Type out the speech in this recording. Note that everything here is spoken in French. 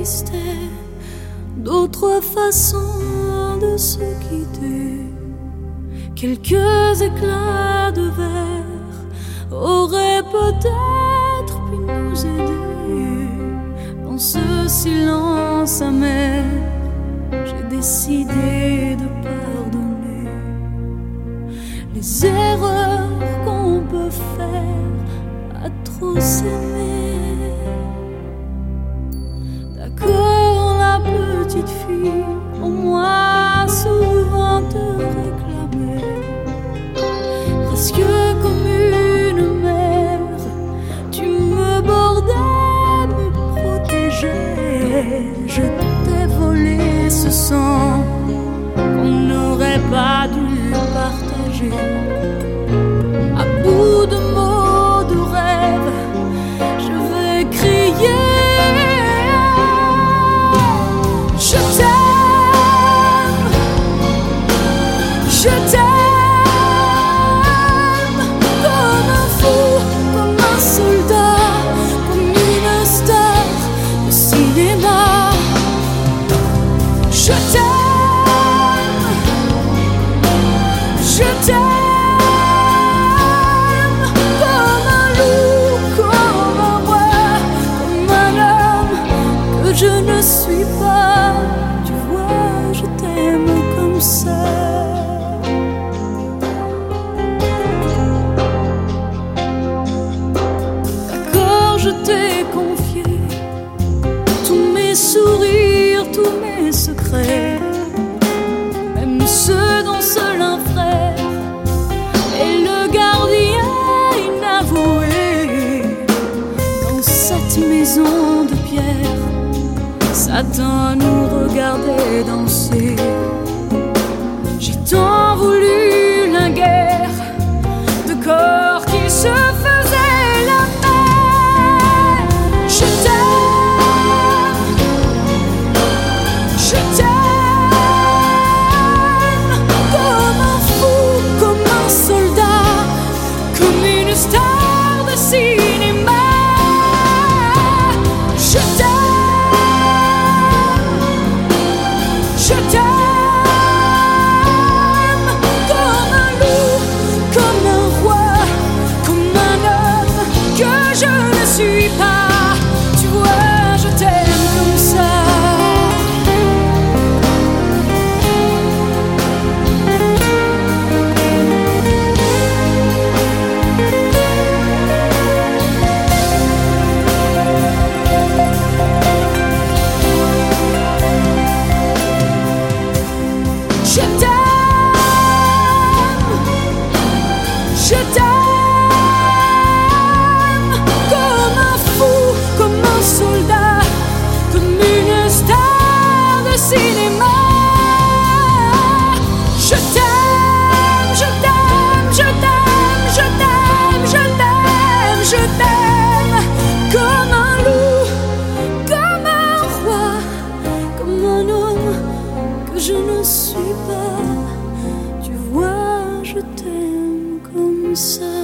existait d'autres façons de se quitter. Quelques éclats de verre auraient peut-être pu nous aider. Dans ce silence amer, j'ai décidé de pardonner les erreurs qu'on peut faire à trop s'aimer. D'accord, la petite fille, pour moi souvent te réclamait, presque comme une mère, tu me bordais, me protégeais. Je t'ai volé ce sang qu'on n'aurait pas dû partager. À bout de mots, de rêves, je vais crier. Je t'aime, je t'aime, comme un fou, comme un soldat, comme une star de cinéma. Je t'aime, je t'aime, comme un loup, comme un roi, comme un homme que je ne suis pas. Tu vois, je t'aime comme ça. D'accord, je t'ai confié tous mes sourires, tous mes secrets, même ceux dont seul un frère est le gardien inavoué. Dans cette maison de pierre, Satan nous regardait danser. J'ai tant voulu la guerre de corps qui se faisaient la paix. Je t'aime, je t'aime, comme un fou, comme un soldat, comme une star de cinéma. Je t'aime, je t'aime, comme un loup, comme un roi, comme un homme que je ne suis pas. Tu vois, je t'aime comme ça. Je t'aime, je t'aime, comme un fou, comme un soldat, comme une star de cinéma. Je t'aime, je t'aime, je t'aime, je t'aime, je t'aime, je t'aime, comme un loup, comme un roi, comme un homme que je ne suis pas. Tu vois, je t'aime comme ça.